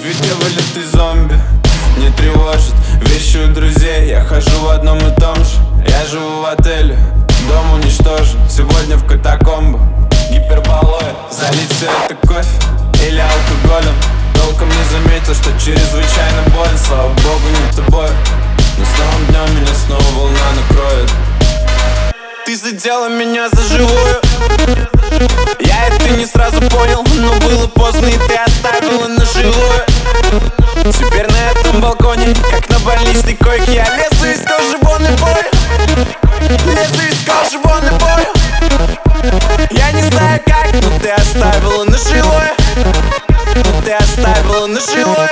виде вылитый зомби не тревожит вещи у друзей. Я хожу в одном и том же. Я живу в отеле, дом уничтожен. Сегодня в катакомбах гиперболоид. Залить все это кофе или алкоголем. Толком не заметил, что чрезвычайно больно. Слава богу, не тобой. Но с новым днем меня снова волна накроет. Ты задела меня за живую. Я это не сразу понял, но было поздно, и ты оставила на живую. Теперь на этом балконе, как на больничной койке, я лезу из кожи вон и бою. Лезу из кожи вон и бою. Я не знаю как, но ты оставила на живую. Но ты оставила на живую.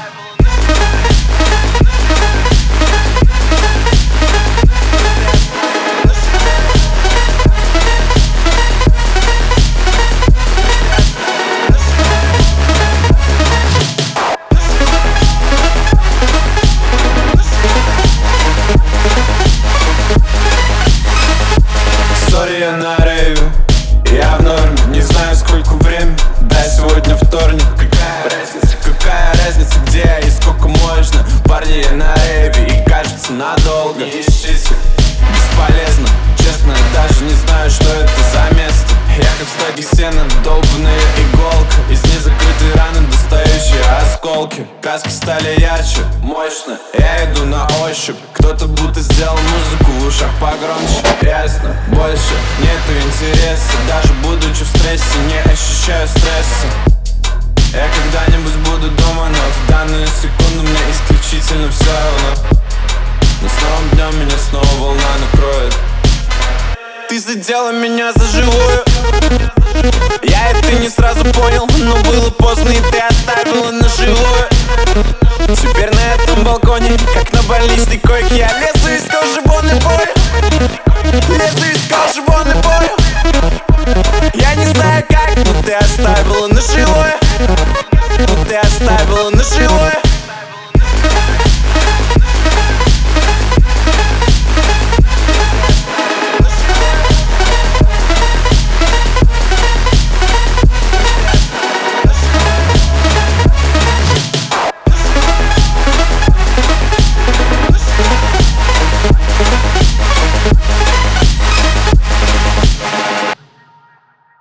Я на рейве, я в норме. Не знаю, сколько время, да, сегодня вторник. Какая разница, где я и сколько можно. Парни, я на рейве, и кажется надолго. Не ищите, бесполезно. Честно, я даже не знаю, что это за место. Я как в стоге сена, долбаная иголка. Из незакрытой раны достающие осколки. Краски стали ярче, мощно. Я иду на ощупь. Кто-то будто сделал музыку в ушах погромче. Ясно, больше нету интереса. Даже будучи в стрессе, не ощущаю стресса. Я когда-нибудь буду дома, но в данную секунду мне исключительно все равно. Но с новым днем меня снова волна накроет. Ты задела меня за живую. Я это не сразу понял, но было поздно, и ты оставила на живую. Теперь на этом балконе, как на больничной койке, я лезу из кожи вон и бою. Лезу из кожи вон и бою. Я не знаю как, но ты оставила на живую. Но ты оставила на живую.